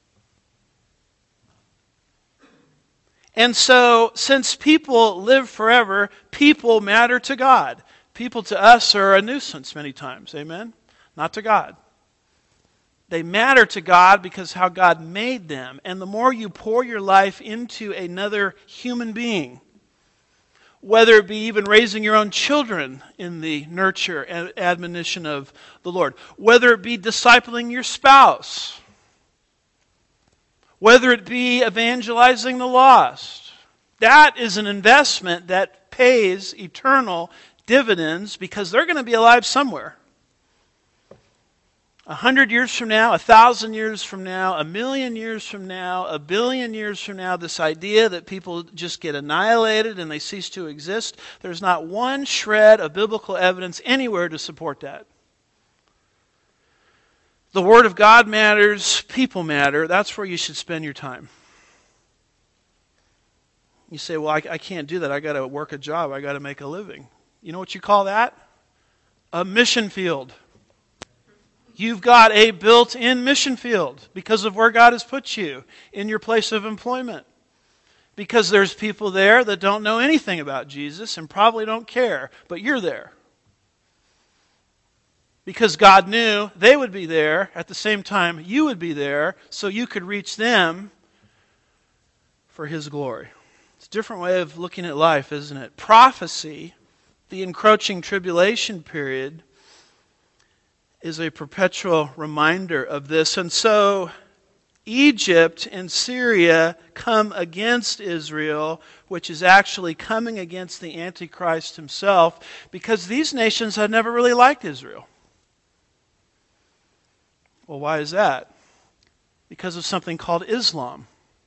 And so, since people live forever, people matter to God. People to us are a nuisance many times, amen? Not to God. They matter to God because how God made them. And the more you pour your life into another human being, whether it be even raising your own children in the nurture and admonition of the Lord, whether it be discipling your spouse, whether it be evangelizing the lost, that is an investment that pays eternal dividends because they're going to be alive somewhere. A hundred years from now, a thousand years from now, a million years from now, a billion years from now, this idea that people just get annihilated and they cease to exist, there's not one shred of biblical evidence anywhere to support that. The Word of God matters, people matter, that's where you should spend your time. You say, well, I, I can't do that, I got to work a job, I got to make a living. You know what you call that? A mission field. You've got a built-in mission field because of where God has put you in your place of employment. Because there's people there that don't know anything about Jesus and probably don't care, but you're there. Because God knew they would be there at the same time you would be there so you could reach them for His glory. It's a different way of looking at life, isn't it? Prophecy, the encroaching tribulation period, is a perpetual reminder of this. And so Egypt and Syria come against Israel, which is actually coming against the Antichrist himself, because these nations had never really liked Israel. Well, why is that? Because of something called Islam.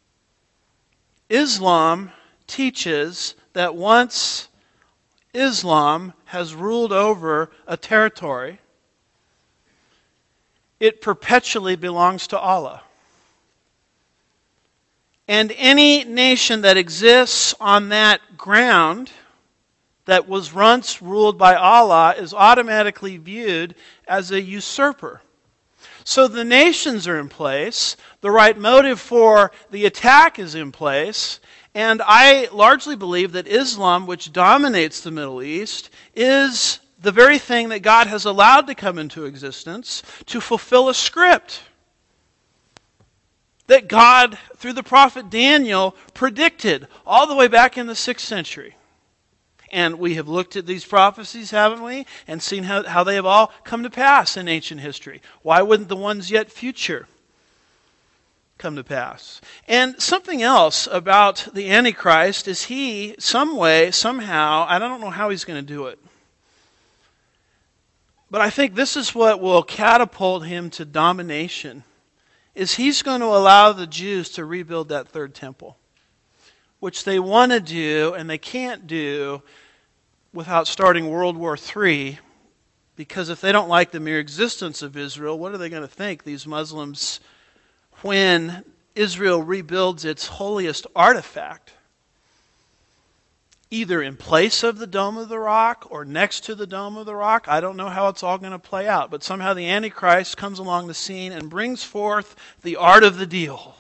Islam teaches that once Islam has ruled over a territory, it perpetually belongs to Allah. And any nation that exists on that ground that was once ruled by Allah is automatically viewed as a usurper. So the nations are in place, the right motive for the attack is in place, and I largely believe that Islam, which dominates the Middle East, is the very thing that God has allowed to come into existence to fulfill a script that God, through the prophet Daniel, predicted all the way back in the sixth century. And we have looked at these prophecies, haven't we? And seen how, how they have all come to pass in ancient history. Why wouldn't the ones yet future come to pass? And something else about the Antichrist is he, some way, somehow, I don't know how he's going to do it, but I think this is what will catapult him to domination, is he's going to allow the Jews to rebuild that third temple, which they want to do and they can't do without starting World War Three, because if they don't like the mere existence of Israel, what are they going to think, these Muslims, when Israel rebuilds its holiest artifact? Either in place of the Dome of the Rock or next to the Dome of the Rock. I don't know how it's all going to play out. But somehow the Antichrist comes along the scene and brings forth the art of the deal.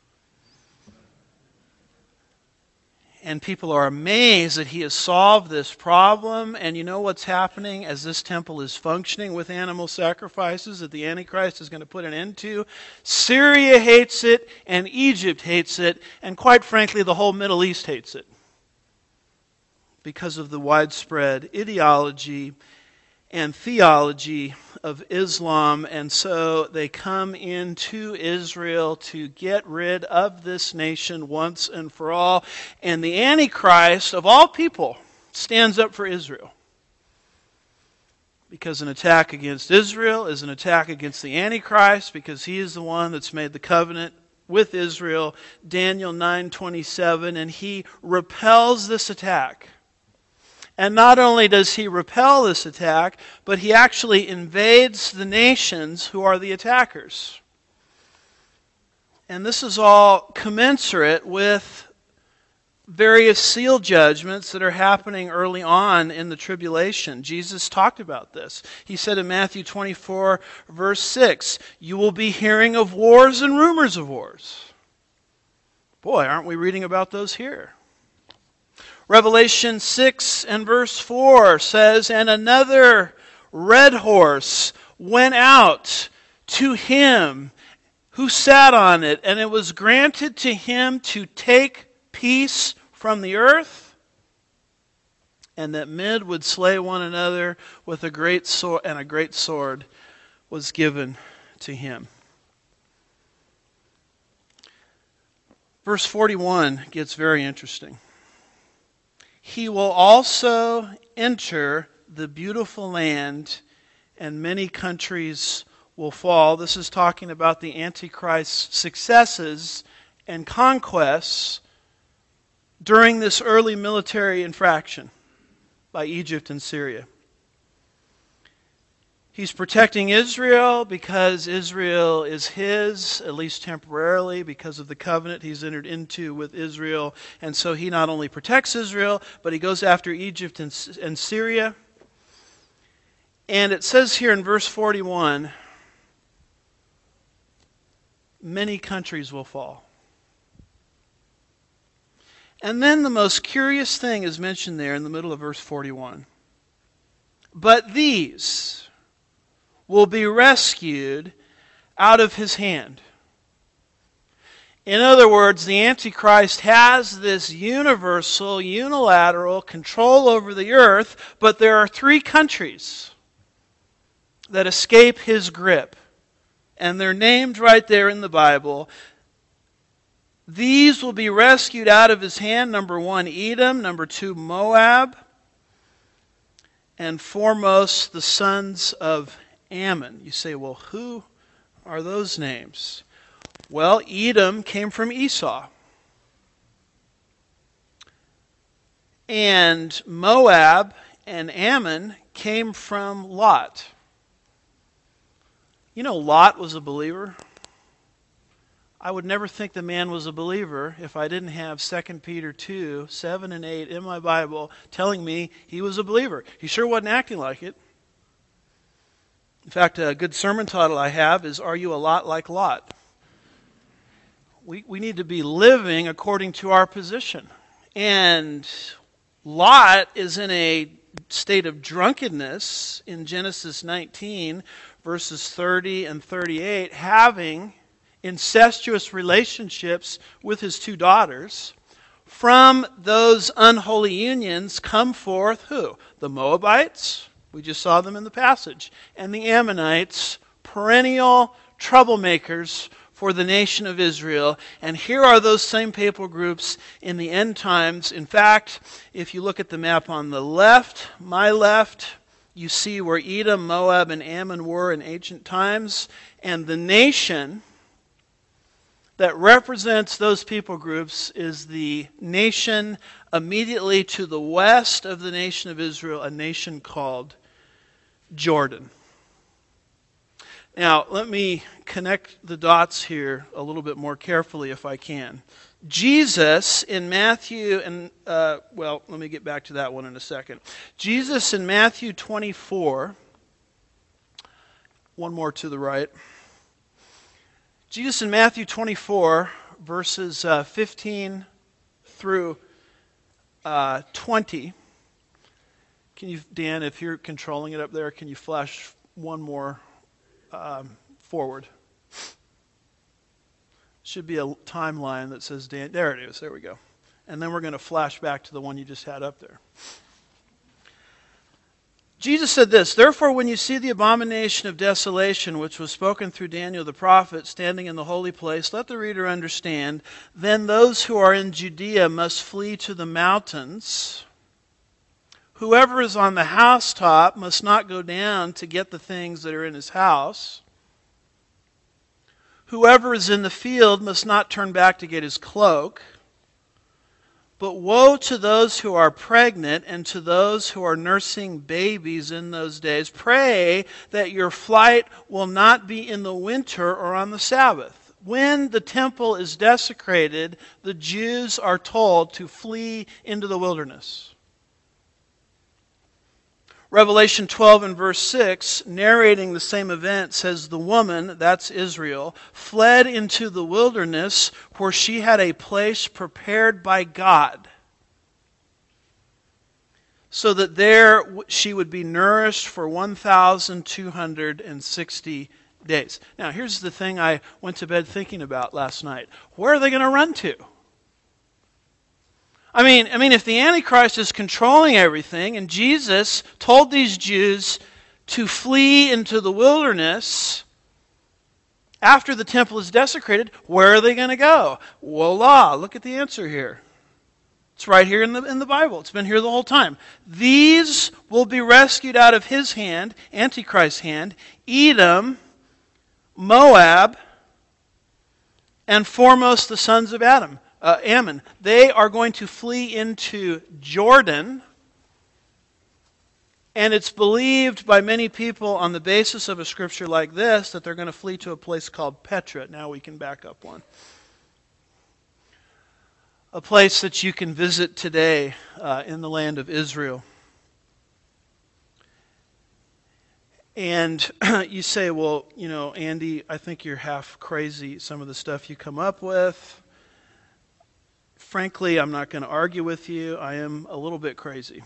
And people are amazed that he has solved this problem. And you know what's happening as this temple is functioning with animal sacrifices that the Antichrist is going to put an end to? Syria hates it, and Egypt hates it, and quite frankly, the whole Middle East hates it, because of the widespread ideology and theology of Islam, and so they come into Israel to get rid of this nation once and for all, and the Antichrist, of all people, stands up for Israel. Because an attack against Israel is an attack against the Antichrist, because he is the one that's made the covenant with Israel, Daniel nine twenty-seven, and he repels this attack. And not only does he repel this attack, but he actually invades the nations who are the attackers. And this is all commensurate with various seal judgments that are happening early on in the tribulation. Jesus talked about this. He said in Matthew twenty-four, verse six, "You will be hearing of wars and rumors of wars." Boy, aren't we reading about those here? Revelation six and verse four says, "And another red horse went out to him who sat on it, and it was granted to him to take peace from the earth, and that men would slay one another with a great sword, and a great sword was given to him." Verse forty-one gets very interesting. "He will also enter the beautiful land, and many countries will fall." This is talking about the Antichrist's successes and conquests during this early military infraction by Egypt and Syria. He's protecting Israel because Israel is his, at least temporarily, because of the covenant he's entered into with Israel. And so he not only protects Israel, but he goes after Egypt and, and Syria. And it says here in verse forty-one, many countries will fall. And then the most curious thing is mentioned there in the middle of verse forty-one. "But these will be rescued out of his hand." In other words, the Antichrist has this universal, unilateral control over the earth, but there are three countries that escape his grip. And they're named right there in the Bible. These will be rescued out of his hand. Number one, Edom. Number two, Moab. And foremost, the sons of Ammon. You say, well, who are those names? Well, Edom came from Esau. And Moab and Ammon came from Lot. You know, Lot was a believer. I would never think the man was a believer if I didn't have Second Peter two, seven and eight in my Bible telling me he was a believer. He sure wasn't acting like it. In fact, a good sermon title I have is, "Are You a Lot Like Lot?" We, we need to be living according to our position. And Lot is in a state of drunkenness in Genesis nineteen, verses thirty and thirty-eight, having incestuous relationships with his two daughters. From those unholy unions come forth who? The Moabites. We just saw them in the passage. And the Ammonites, perennial troublemakers for the nation of Israel. And here are those same people groups in the end times. In fact, if you look at the map on the left, my left, you see where Edom, Moab, and Ammon were in ancient times. And the nation that represents those people groups is the nation immediately to the west of the nation of Israel, a nation called Jordan. Now, let me connect the dots here a little bit more carefully if I can. Jesus in Matthew, and uh, well, let me get back to that one in a second. Jesus in Matthew twenty-four, one more to the right. Jesus in Matthew twenty-four, verses uh, fifteen through uh, twenty. Can you, Dan, if you're controlling it up there, can you flash one more um, forward? Should be a timeline that says Dan. There it is. There we go. And then we're going to flash back to the one you just had up there. Jesus said this, "Therefore when you see the abomination of desolation, which was spoken through Daniel the prophet, standing in the holy place, let the reader understand, then those who are in Judea must flee to the mountains. Whoever is on the housetop must not go down to get the things that are in his house. Whoever is in the field must not turn back to get his cloak. But woe to those who are pregnant and to those who are nursing babies in those days. Pray that your flight will not be in the winter or on the Sabbath." When the temple is desecrated, the Jews are told to flee into the wilderness. Revelation twelve and verse six, narrating the same event, says, "The woman," that's Israel, "fled into the wilderness where she had a place prepared by God, so that there she would be nourished for one thousand two hundred sixty days." Now, here's the thing I went to bed thinking about last night. Where are they going to run to? I mean, I mean, if the Antichrist is controlling everything, and Jesus told these Jews to flee into the wilderness after the temple is desecrated, where are they going to go? Voila, look at the answer here. It's right here in the, in the Bible. It's been here the whole time. "These will be rescued out of his hand," Antichrist's hand, "Edom, Moab, and foremost the sons of Adam." Uh, Ammon. They are going to flee into Jordan, and it's believed by many people on the basis of a scripture like this that they're going to flee to a place called Petra. Now we can back up one. A place that you can visit today uh, in the land of Israel. And you say, well, you know, Andy, I think you're half crazy, some of the stuff you come up with. Frankly, I'm not going to argue with you. I am a little bit crazy.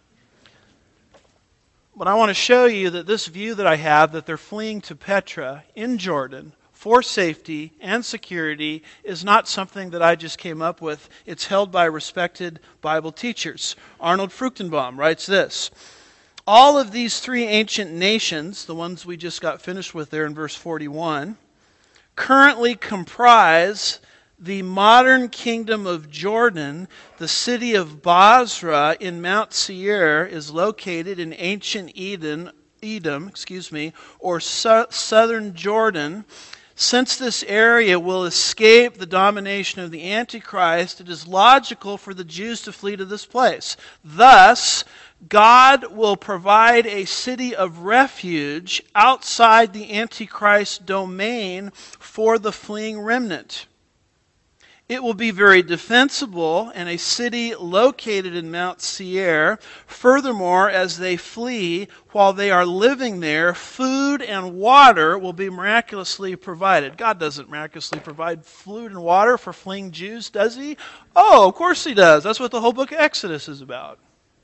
But I want to show you that this view that I have, that they're fleeing to Petra in Jordan for safety and security, is not something that I just came up with. It's held by respected Bible teachers. Arnold Fruchtenbaum writes this: "All of these three ancient nations," the ones we just got finished with there in verse forty-one, "currently comprise the modern kingdom of Jordan. The city of Basra in Mount Seir is located in ancient Eden, Edom, excuse me, or su- southern Jordan. Since this area will escape the domination of the Antichrist, it is logical for the Jews to flee to this place. Thus, God will provide a city of refuge outside the Antichrist domain for the fleeing remnant. It will be very defensible and a city located in Mount Seir. Furthermore, as they flee, while they are living there, food and water will be miraculously provided." God doesn't miraculously provide food and water for fleeing Jews, does He? Oh, of course He does. That's what the whole book of Exodus is about.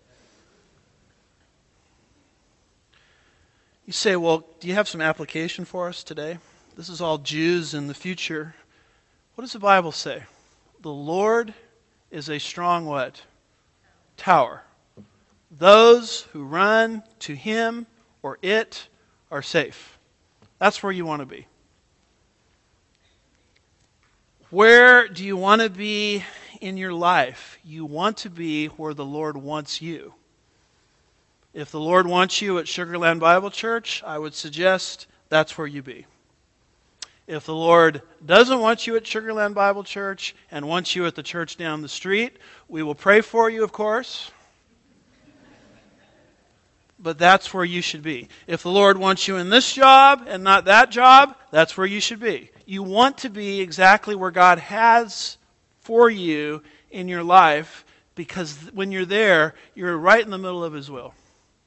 You say, well, do you have some application for us today? This is all Jews in the future. What does the Bible say? The Lord is a strong what? Tower. Those who run to Him or it are safe. That's where you want to be. Where do you want to be in your life? You want to be where the Lord wants you. If the Lord wants you at Sugar Land Bible Church, I would suggest that's where you be. If the Lord doesn't want you at Sugar Land Bible Church and wants you at the church down the street, we will pray for you, of course. But that's where you should be. If the Lord wants you in this job and not that job, that's where you should be. You want to be exactly where God has for you in your life, because when you're there, you're right in the middle of His will.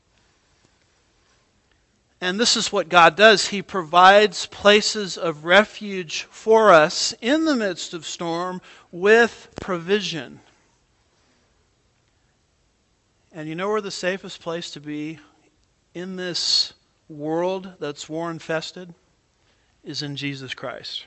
And this is what God does. He provides places of refuge for us in the midst of storm with provision. And you know where the safest place to be in this world that's war-infested is in Jesus Christ.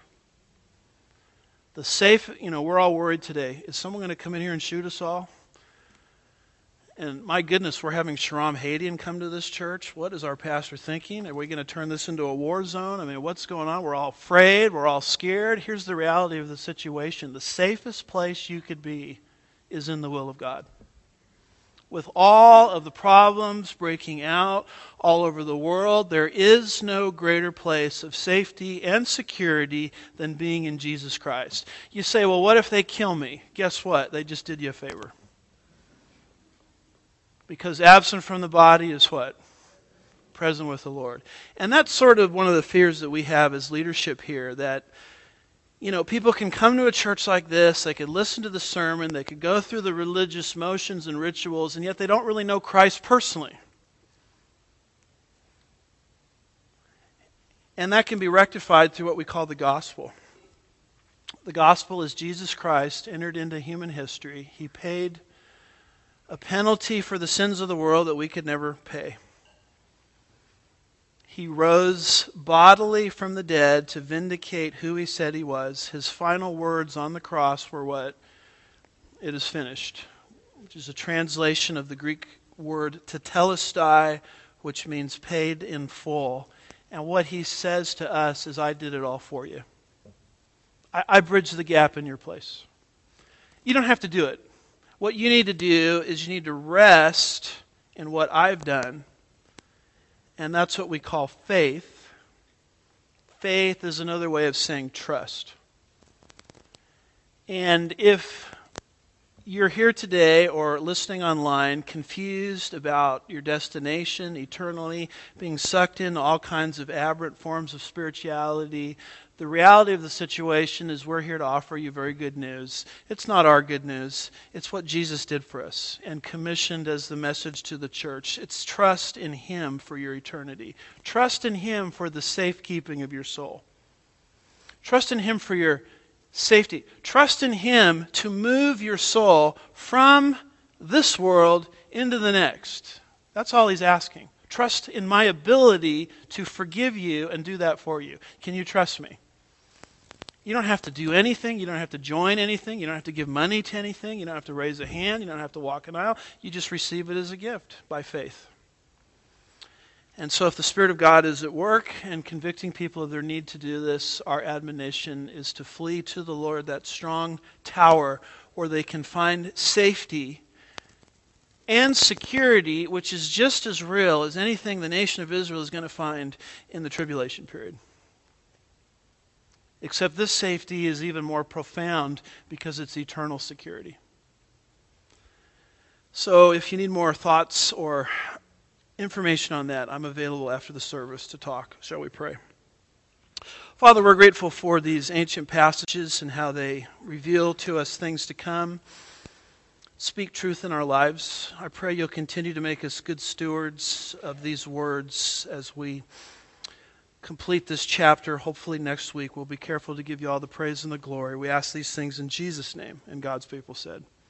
The safe, you know, we're all worried today. Is someone going to come in here and shoot us all? And my goodness, we're having Sharam Hadian come to this church. What is our pastor thinking? Are we going to turn this into a war zone? I mean, what's going on? We're all afraid. We're all scared. Here's the reality of the situation. The safest place you could be is in the will of God. With all of the problems breaking out all over the world, there is no greater place of safety and security than being in Jesus Christ. You say, well, what if they kill me? Guess what? They just did you a favor. Because absent from the body is what? Present with the Lord. And that's sort of one of the fears that we have as leadership here, that, you know, people can come to a church like this, they could listen to the sermon, they could go through the religious motions and rituals, and yet they don't really know Christ personally. And that can be rectified through what we call the gospel. The gospel is Jesus Christ entered into human history. He paid a penalty for the sins of the world that we could never pay. He rose bodily from the dead to vindicate who he said he was. His final words on the cross were what? It is finished, which is a translation of the Greek word tetelestai, which means paid in full. And what he says to us is, I did it all for you. I, I bridged the gap in your place. You don't have to do it. What you need to do is you need to rest in what I've done. And that's what we call faith. Faith is another way of saying trust. And if you're here today or listening online confused about your destination eternally, being sucked into all kinds of aberrant forms of spirituality, the reality of the situation is we're here to offer you very good news. It's not our good news. It's what Jesus did for us and commissioned as the message to the church. It's trust in Him for your eternity. Trust in Him for the safekeeping of your soul. Trust in Him for your safety. Trust in Him to move your soul from this world into the next. That's all He's asking. Trust in my ability to forgive you and do that for you. Can you trust me? You don't have to do anything. You don't have to join anything. You don't have to give money to anything. You don't have to raise a hand. You don't have to walk an aisle. You just receive it as a gift by faith. And so if the Spirit of God is at work and convicting people of their need to do this, our admonition is to flee to the Lord, that strong tower where they can find safety and security, which is just as real as anything the nation of Israel is going to find in the tribulation period. Except this safety is even more profound because it's eternal security. So if you need more thoughts or information on that, I'm available after the service to talk. Shall we pray? Father, we're grateful for these ancient passages and how they reveal to us things to come. Speak truth in our lives. I pray you'll continue to make us good stewards of these words as we complete this chapter. Hopefully next week we'll be careful to give you all the praise and the glory. We ask these things in Jesus' name, and God's people said.